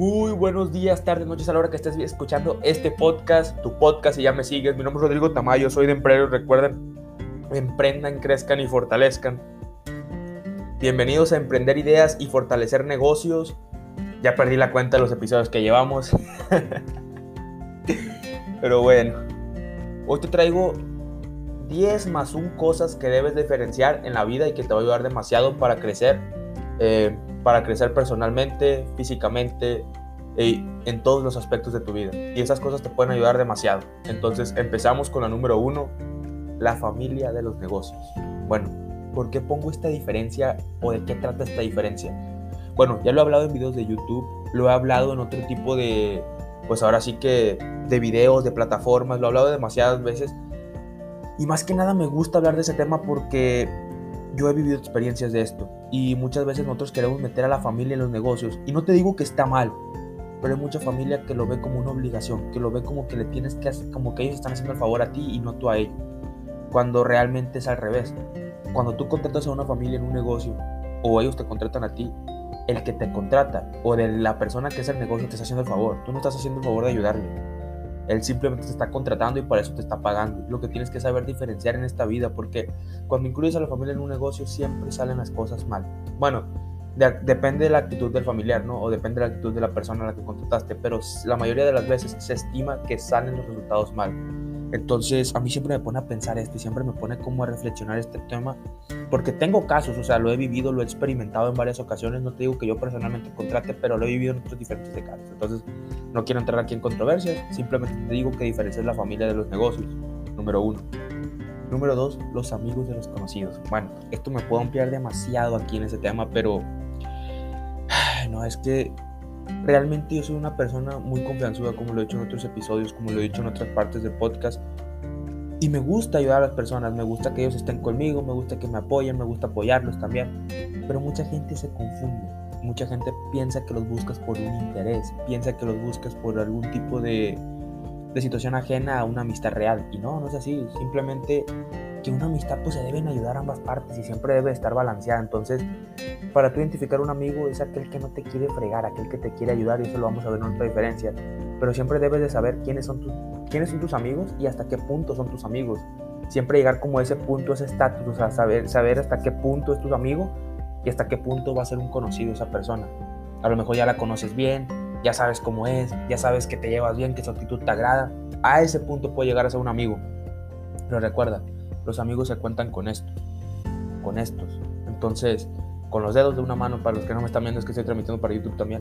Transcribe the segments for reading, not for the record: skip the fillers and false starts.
Muy buenos días, tardes, noches a la hora que estés escuchando este podcast, tu podcast, si ya me sigues. Mi nombre es Rodrigo Tamayo, soy de Emprendedores. Recuerden, emprendan, crezcan y fortalezcan. Bienvenidos a Emprender Ideas y Fortalecer Negocios. Ya perdí la cuenta de los episodios que llevamos. Pero bueno, hoy te traigo 10 más 1 cosas que debes diferenciar en la vida y que te va a ayudar demasiado para crecer personalmente, físicamente y en todos los aspectos de tu vida. Y esas cosas te pueden ayudar demasiado. Entonces empezamos con la número 1, la familia de los negocios. Bueno, ¿por qué pongo esta diferencia o de qué trata esta diferencia? Bueno, ya lo he hablado en videos de YouTube, lo he hablado en otro tipo de, pues ahora sí que de videos, de plataformas, lo he hablado demasiadas veces. Y más que nada me gusta hablar de ese tema porque yo he vivido experiencias de esto y muchas veces nosotros queremos meter a la familia en los negocios. Y no te digo que está mal, pero hay mucha familia que lo ve como una obligación, que lo ve como que le tienes que hacer, como que ellos están haciendo el favor a ti y no tú a ellos. Cuando realmente es al revés. Cuando tú contratas a una familia en un negocio o ellos te contratan a ti, el que te contrata o de la persona que es el negocio te está haciendo el favor. Tú no estás haciendo el favor de ayudarle. Él simplemente te está contratando y por eso te está pagando. Lo que tienes que saber diferenciar en esta vida, porque cuando incluyes a la familia en un negocio siempre salen las cosas mal. Bueno, depende de la actitud del familiar, ¿no? O depende de la actitud de la persona a la que contrataste, pero la mayoría de las veces se estima que salen los resultados mal. Entonces a mí siempre me pone a pensar esto y siempre me pone como a reflexionar este tema, porque tengo casos, o sea, lo he vivido, lo he experimentado en varias ocasiones. No te digo que yo personalmente contrate, pero lo he vivido en otros diferentes casos. Entonces no quiero entrar aquí en controversias, simplemente te digo que diferencias la familia de los negocios, número 1. Número 2, los amigos de los conocidos. Bueno, esto me puedo ampliar demasiado aquí en ese tema, pero no, es que realmente yo soy una persona muy confianzuda, como lo he dicho en otros episodios, como lo he dicho en otras partes del podcast. Y me gusta ayudar a las personas, me gusta que ellos estén conmigo, me gusta que me apoyen, me gusta apoyarlos también. Pero mucha gente se confunde. Mucha gente piensa que los buscas por un interés, piensa que los buscas por algún tipo de situación ajena a una amistad real. Y no es así. Simplemente que una amistad pues se deben ayudar a ambas partes y siempre debe estar balanceada. Entonces, para tú identificar un amigo es aquel que no te quiere fregar, aquel que te quiere ayudar, y eso lo vamos a ver en otra diferencia. Pero siempre debes de saber quiénes son tus amigos y hasta qué punto son tus amigos. Siempre llegar como a ese punto, ese estatus, o sea, saber hasta qué punto es tu amigo y hasta qué punto va a ser un conocido esa persona. A lo mejor ya la conoces bien, ya sabes cómo es, ya sabes que te llevas bien, que su actitud te agrada. A ese punto puede llegar a ser un amigo. Pero recuerda, los amigos se cuentan con estos. Entonces, con los dedos de una mano, para los que no me están viendo, es que estoy transmitiendo para YouTube también.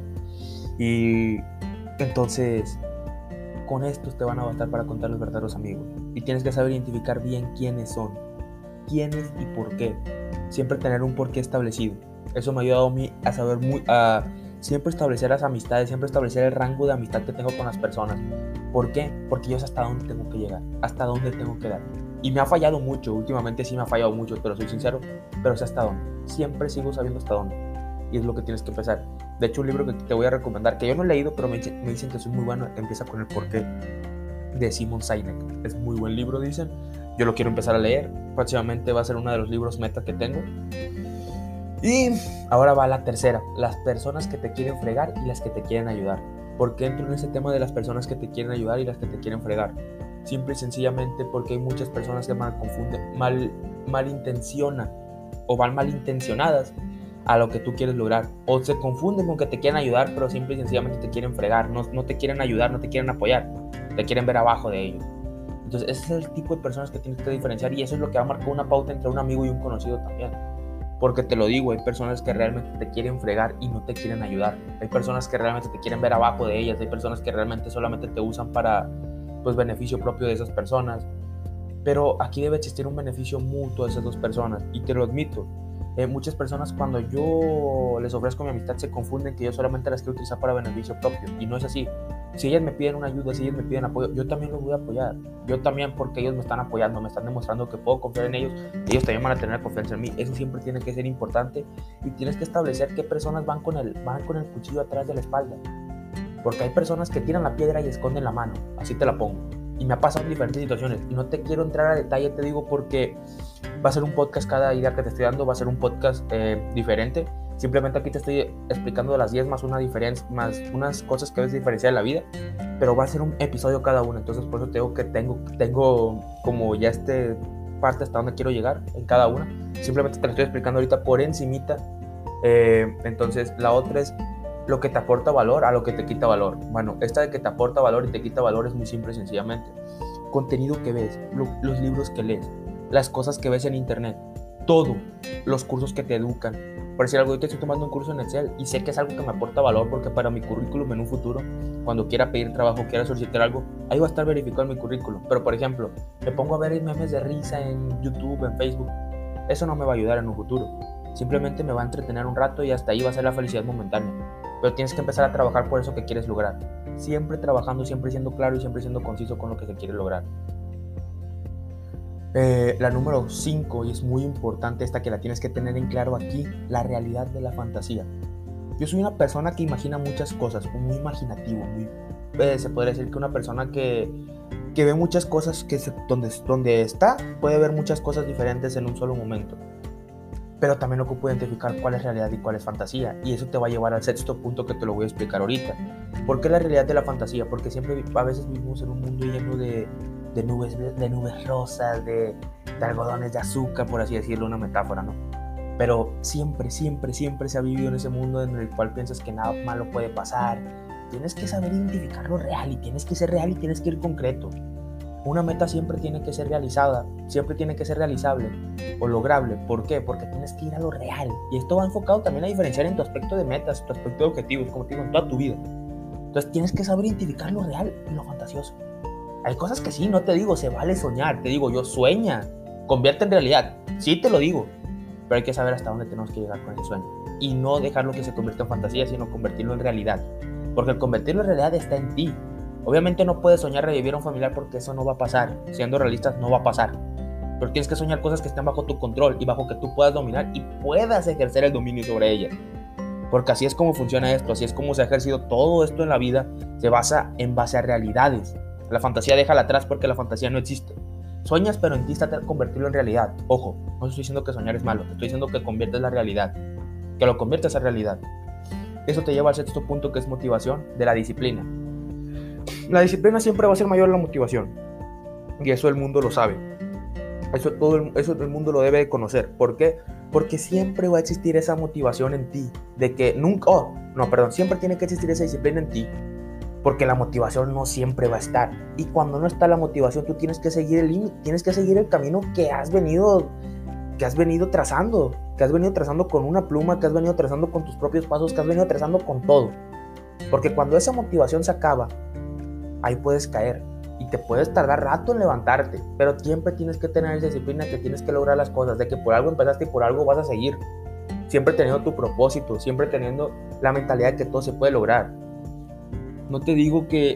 Y entonces, con estos te van a bastar para contar los verdaderos amigos. Y tienes que saber identificar bien quiénes son, quiénes y por qué. Siempre tener un porqué establecido. Eso me ha ayudado a mí a saber a siempre establecer las amistades, siempre establecer el rango de amistad que tengo con las personas. ¿Por qué? Porque yo sé hasta dónde tengo que llegar, hasta dónde tengo que dar. Y me ha fallado mucho, últimamente sí me ha fallado mucho, pero soy sincero, pero sé hasta dónde. Siempre sigo sabiendo hasta dónde. Y es lo que tienes que empezar. De hecho, un libro que te voy a recomendar, que yo no he leído, pero me dicen que es muy bueno, empieza con el porqué, de Simon Sinek. Es muy buen libro, dicen. Yo lo quiero empezar a leer. Próximamente va a ser uno de los libros meta que tengo. Y ahora va la tercera, las personas que te quieren fregar y las que te quieren ayudar. ¿Por qué entro en ese tema de las personas que te quieren ayudar y las que te quieren fregar? Simple y sencillamente porque hay muchas personas que malintencionan o van malintencionadas a lo que tú quieres lograr. O se confunden con que te quieren ayudar, pero simple y sencillamente te quieren fregar. No te quieren ayudar, no te quieren apoyar. Te quieren ver abajo de ellos. Entonces ese es el tipo de personas que tienes que diferenciar, y eso es lo que va a marcar una pauta entre un amigo y un conocido también. Porque te lo digo, hay personas que realmente te quieren fregar y no te quieren ayudar. Hay personas que realmente te quieren ver abajo de ellas. Hay personas que realmente solamente te usan para pues beneficio propio de esas personas. Pero aquí debe existir un beneficio mutuo de esas dos personas, y te lo admito. Muchas personas, cuando yo les ofrezco mi amistad, se confunden que yo solamente las quiero utilizar para beneficio propio, y no es así. Si ellas me piden una ayuda, si ellas me piden apoyo, yo también los voy a apoyar. Yo también, porque ellos me están apoyando, me están demostrando que puedo confiar en ellos, ellos también van a tener confianza en mí. Eso siempre tiene que ser importante, y tienes que establecer qué personas van con el cuchillo atrás de la espalda. Porque hay personas que tiran la piedra y esconden la mano, así te la pongo. Y me ha pasado en diferentes situaciones, y no te quiero entrar a detalle, te digo, porque va a ser un podcast, cada idea que te estoy dando va a ser un podcast diferente. Simplemente aquí te estoy explicando las 10 más una diferencia, más unas cosas que debes diferenciar en la vida, pero va a ser un episodio cada uno. Entonces por eso te digo que tengo como ya parte hasta donde quiero llegar en cada una. Simplemente te lo estoy explicando ahorita por encimita. Entonces la otra es lo que te aporta valor a lo que te quita valor. Bueno, esta de que te aporta valor y te quita valor es muy simple y sencillamente. Contenido que ves, los libros que lees, las cosas que ves en internet, todo, los cursos que te educan. Por decir algo, yo te estoy tomando un curso en Excel y sé que es algo que me aporta valor porque para mi currículum en un futuro, cuando quiera pedir trabajo, quiera solicitar algo, ahí va a estar verificado en mi currículum. Pero por ejemplo, me pongo a ver memes de risa en YouTube, en Facebook, eso no me va a ayudar en un futuro. Simplemente me va a entretener un rato y hasta ahí va a ser la felicidad momentánea. Pero tienes que empezar a trabajar por eso que quieres lograr. Siempre trabajando, siempre siendo claro y siempre siendo conciso con lo que se quiere lograr. La número 5, y es muy importante esta que la tienes que tener en claro aquí, la realidad de la fantasía. Yo soy una persona que imagina muchas cosas, muy imaginativo, se podría decir que una persona que ve muchas cosas, donde está, puede ver muchas cosas diferentes en un solo momento. Pero también ocupo identificar cuál es realidad y cuál es fantasía, y eso te va a llevar al sexto punto que te lo voy a explicar ahorita. ¿Por qué la realidad de la fantasía? Porque siempre a veces vivimos en un mundo lleno de nubes rosas, de algodones de azúcar, por así decirlo, una metáfora, ¿no? Pero siempre se ha vivido en ese mundo en el cual piensas que nada malo puede pasar. Tienes que saber identificar lo real y tienes que ser real y tienes que ir concreto. Una meta siempre tiene que ser realizada, siempre tiene que ser realizable o lograble. ¿Por qué? Porque tienes que ir a lo real. Y esto va enfocado también a diferenciar en tu aspecto de metas, tu aspecto de objetivos, como te digo, en toda tu vida. Entonces tienes que saber identificar lo real y lo fantasioso. Hay cosas que sí, no te digo, se vale soñar. Te digo, yo sueña, convierte en realidad. Sí te lo digo, pero hay que saber hasta dónde tenemos que llegar con ese sueño. Y no dejarlo que se convierta en fantasía, sino convertirlo en realidad. Porque el convertirlo en realidad está en ti. Obviamente no puedes soñar revivir a un familiar porque eso no va a pasar. Siendo realistas, no va a pasar. Pero tienes que soñar cosas que estén bajo tu control y bajo que tú puedas dominar y puedas ejercer el dominio sobre ellas. Porque así es como funciona esto, así es como se ha ejercido todo esto en la vida, se basa en base a realidades. La fantasía déjala atrás porque la fantasía no existe. Sueñas, pero en ti está convertirlo en realidad. Ojo, no estoy diciendo que soñar es malo, estoy diciendo que conviertes la realidad, que lo conviertes a realidad. Eso te lleva al sexto punto, que es motivación de la disciplina. La disciplina siempre va a ser mayor a la motivación, y eso el mundo lo sabe. Eso el mundo lo debe de conocer. ¿Por qué? Porque siempre va a existir esa motivación en ti, de que siempre tiene que existir esa disciplina en ti, porque la motivación no siempre va a estar. Y cuando no está la motivación, tú tienes que seguir el camino que has venido trazando con una pluma, que has venido trazando con tus propios pasos, que has venido trazando con todo. Porque cuando esa motivación se acaba, ahí puedes caer y te puedes tardar rato en levantarte, pero siempre tienes que tener esa disciplina, que tienes que lograr las cosas, de que por algo empezaste y por algo vas a seguir. Siempre teniendo tu propósito, siempre teniendo la mentalidad de que todo se puede lograr. No te digo que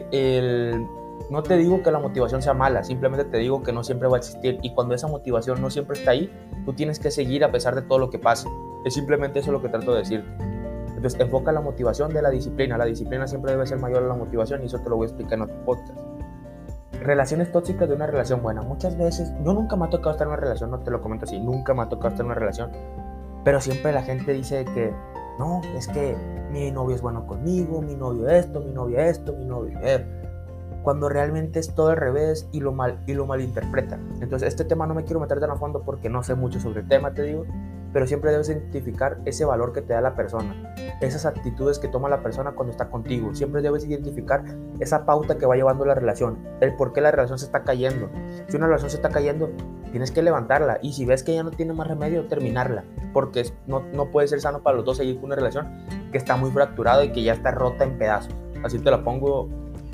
la motivación sea mala, simplemente te digo que no siempre va a existir, y cuando esa motivación no siempre está ahí, tú tienes que seguir a pesar de todo lo que pase. Es simplemente eso lo que trato de decirte. Entonces enfoca la motivación de la disciplina. La disciplina siempre debe ser mayor a la motivación, y eso te lo voy a explicar en otro podcast. Relaciones tóxicas de una relación buena. Muchas veces, yo nunca me ha tocado estar en una relación, no te lo comento así, nunca me ha tocado estar en una relación, pero siempre la gente dice que no, es que mi novio es bueno conmigo, mi novio esto, mi novia esto, mi novio cuando realmente es todo al revés y lo malinterpreta. Entonces este tema no me quiero meter tan a fondo porque no sé mucho sobre el tema, te digo, pero siempre debes identificar ese valor que te da la persona, esas actitudes que toma la persona cuando está contigo. Siempre debes identificar esa pauta que va llevando la relación, el por qué la relación se está cayendo. Si una relación se está cayendo, tienes que levantarla, y si ves que ya no tiene más remedio, terminarla, porque no puede ser sano para los dos seguir con una relación que está muy fracturada y que ya está rota en pedazos. Así te la pongo.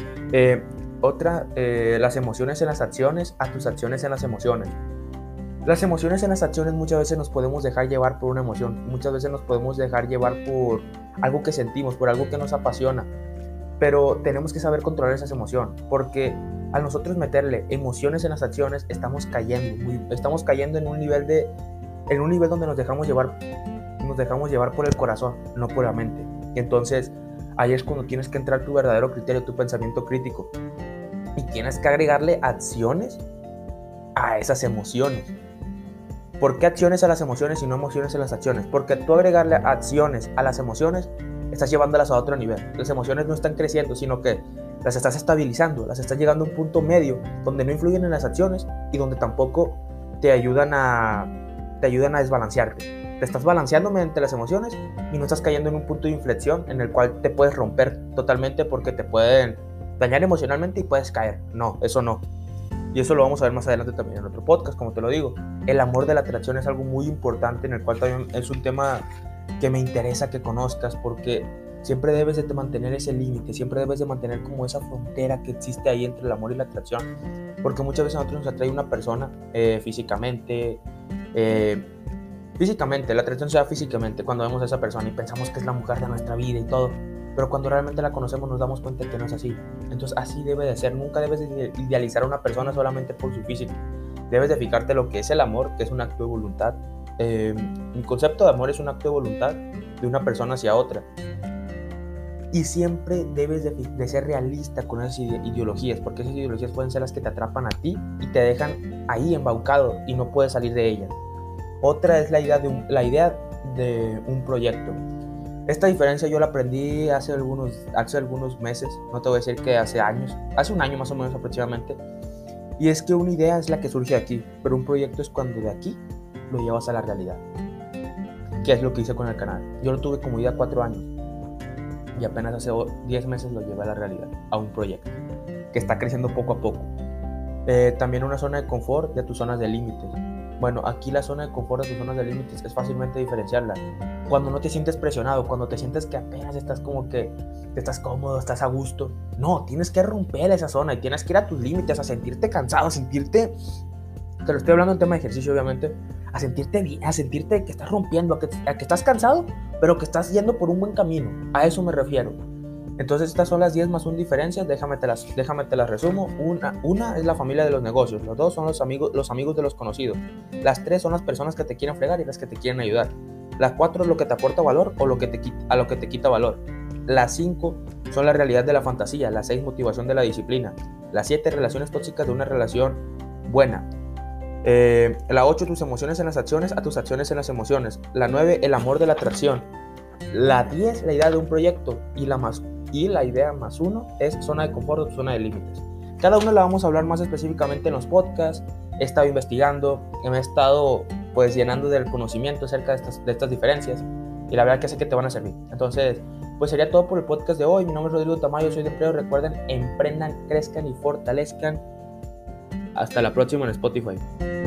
Las emociones en las acciones, a tus acciones en las emociones. Las emociones en las acciones muchas veces nos podemos dejar llevar por una emoción, muchas veces nos podemos dejar llevar por algo que sentimos, por algo que nos apasiona, pero tenemos que saber controlar esa emoción, porque al nosotros meterle emociones en las acciones estamos cayendo en un nivel donde nos dejamos llevar por el corazón, no por la mente. Y entonces ahí es cuando tienes que entrar tu verdadero criterio, tu pensamiento crítico, y tienes que agregarle acciones a esas emociones. ¿Por qué acciones a las emociones y no emociones a las acciones? Porque tú agregarle acciones a las emociones, estás llevándolas a otro nivel. Las emociones no están creciendo, sino que las estás estabilizando, las estás llegando a un punto medio donde no influyen en las acciones y donde tampoco te ayudan a desbalancearte. Te estás balanceando mediante las emociones y no estás cayendo en un punto de inflexión en el cual te puedes romper totalmente porque te pueden dañar emocionalmente y puedes caer. No, eso no. Y eso lo vamos a ver más adelante también en otro podcast, como te lo digo. El amor de la atracción es algo muy importante, en el cual también es un tema que me interesa que conozcas, porque siempre debes de mantener ese límite, siempre debes de mantener como esa frontera que existe ahí entre el amor y la atracción, porque muchas veces a nosotros nos atrae una persona físicamente, la atracción se da físicamente cuando vemos a esa persona y pensamos que es la mujer de nuestra vida y todo, pero cuando realmente la conocemos nos damos cuenta que no es así. Entonces así debe de ser. Nunca debes de idealizar a una persona solamente por su físico. Debes de fijarte lo que es el amor, que es un acto de voluntad. Mi concepto de amor es un acto de voluntad de una persona hacia otra. Y siempre debes de ser realista con esas ideologías, porque esas ideologías pueden ser las que te atrapan a ti y te dejan ahí embaucado y no puedes salir de ellas. Otra es la idea de un proyecto. Esta diferencia yo la aprendí hace algunos meses, no te voy a decir que hace años, hace un año más o menos aproximadamente. Y es que una idea es la que surge aquí, pero un proyecto es cuando de aquí lo llevas a la realidad. ¿Qué es lo que hice con el canal? Yo lo tuve como idea 4 años y apenas hace 10 meses lo llevé a la realidad, a un proyecto que está creciendo poco a poco. También una zona de confort de tus zonas de límites. Bueno, aquí la zona de confort de tus zonas de límites es fácilmente diferenciarla. Cuando no te sientes presionado, cuando te sientes que apenas estás como que estás cómodo, estás a gusto. No, tienes que romper esa zona y tienes que ir a tus límites, a sentirte cansado, a sentirte, te lo estoy hablando en tema de ejercicio obviamente, a sentirte bien, a sentirte que estás rompiendo, a que estás cansado, pero que estás yendo por un buen camino. A eso me refiero. Entonces estas son las 10 más 1 diferencias, déjame te las resumo. Una es la familia de los negocios, los 2 son los amigos de los conocidos, las 3 son las personas que te quieren fregar y las que te quieren ayudar, las 4 es lo que te aporta valor o lo que te quita valor, las 5 son la realidad de la fantasía, las 6 motivación de la disciplina, las 7 relaciones tóxicas de una relación buena, la 8 tus emociones en las acciones a tus acciones en las emociones, la 9 el amor de la atracción, la 10 la idea de un proyecto y la idea más 1 es zona de confort o zona de límites. Cada una la vamos a hablar más específicamente en los podcasts. He estado investigando, me he estado pues llenando del conocimiento acerca de estas diferencias y la verdad que sé que te van a servir. Entonces, pues sería todo por el podcast de hoy. Mi nombre es Rodrigo Tamayo, soy de Empleo. Recuerden, emprendan, crezcan y fortalezcan. Hasta la próxima en Spotify.